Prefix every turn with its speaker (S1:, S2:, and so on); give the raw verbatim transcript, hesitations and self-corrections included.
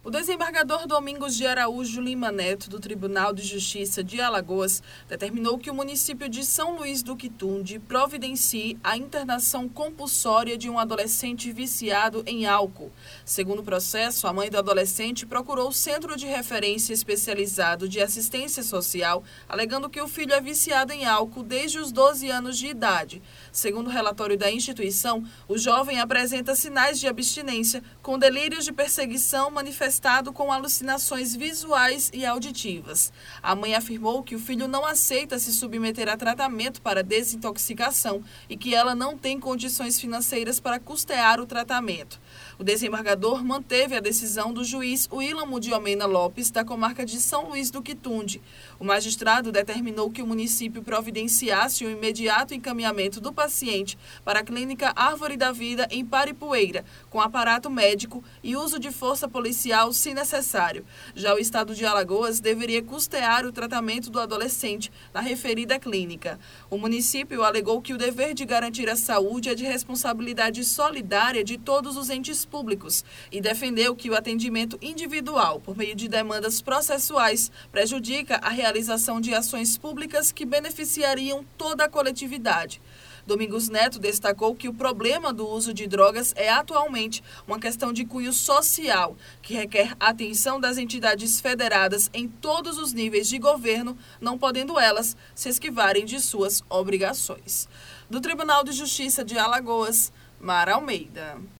S1: O desembargador Domingos de Araújo Lima Neto, do Tribunal de Justiça de Alagoas, determinou que o município de São Luís do Quitunde providencie a internação compulsória de um adolescente viciado em álcool. Segundo o processo, a mãe do adolescente procurou o Centro de Referência Especializado de Assistência Social, alegando que o filho é viciado em álcool desde os doze anos de idade. Segundo o relatório da instituição, o jovem apresenta sinais de abstinência, com delírios de perseguição manifestados com alucinações visuais e auditivas. A mãe afirmou que o filho não aceita se submeter a tratamento para desintoxicação e que ela não tem condições financeiras para custear o tratamento. O desembargador manteve a decisão do juiz Willam de Almeida Lopes, da comarca de São Luís do Quitunde. O magistrado determinou que o município providenciasse o imediato encaminhamento do paciente para a Clínica Árvore da Vida em Paripueira, com aparato médico e uso de força policial se necessário. Já o estado de Alagoas deveria custear o tratamento do adolescente na referida clínica. O município alegou que o dever de garantir a saúde é de responsabilidade solidária de todos os entes públicos e defendeu que o atendimento individual, por meio de demandas processuais, prejudica a realização de ações públicas que beneficiariam toda a coletividade. Domingos Neto destacou que o problema do uso de drogas é atualmente uma questão de cunho social, que requer atenção das entidades federadas em todos os níveis de governo, não podendo elas se esquivarem de suas obrigações. Do Tribunal de Justiça de Alagoas, Mara Almeida.